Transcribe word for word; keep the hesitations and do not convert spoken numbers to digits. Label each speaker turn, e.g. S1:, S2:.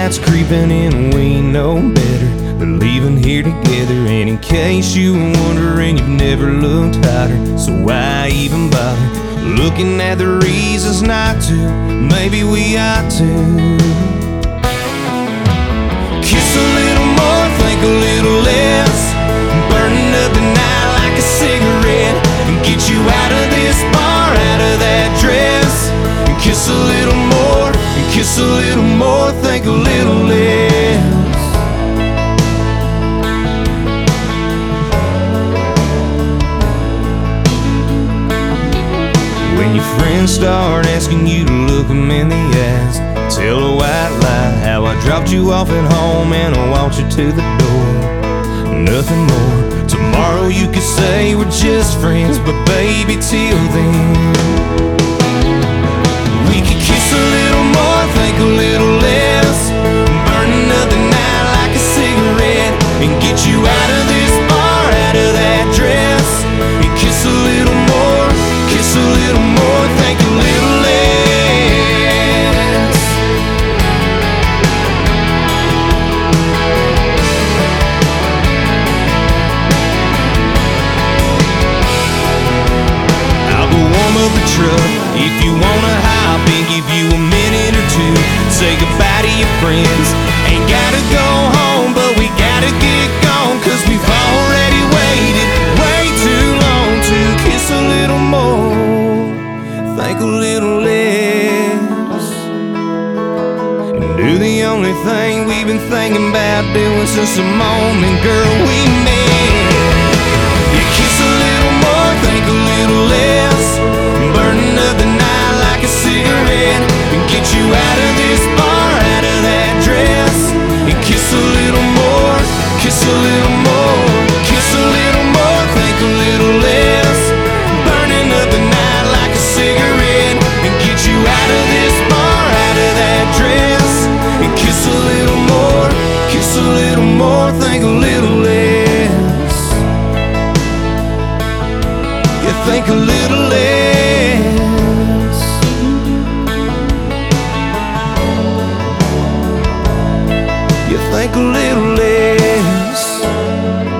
S1: night's creeping in, we know better. We're leaving here together, and in case you were wondering, you've never looked hotter. So why even bother looking at the reasons not to? Maybe we ought to kiss a little more, think a little less, burning up the night like a cigarette, and get you out of this bar, out of that dress. And kiss a little more, and kiss a little more, think a little less. When your friends start asking you to look them in the eyes, tell a white lie how I dropped you off at home and I walked you to the door. Nothing more. Tomorrow you could say we're just friends, but baby, till then we could kiss a little more, think a little less, burning up the night like a cigarette, and get you out of this bar, out of that dress. And kiss a little more, kiss a little more, think a little less. I'll go warm up the truck if you wanna hop and give you a minute or two. Say goodbye to your friends. Ain't gotta go home, but we gotta get gone, 'cause we've already waited way too long to kiss a little more, think a little less, and do the only thing we've been thinking about doing since the moment, girl, we met. You kiss a little more, think a little less, burning up the night like a cigarette, and get you out of this bar, out of that dress. And kiss a little more, kiss a little more, kiss a little more, think a little less, burning up the night like a cigarette, and get you out of this bar, out of that dress. And kiss a little more, kiss a little more, think a little less. You think a little less. You think a little less.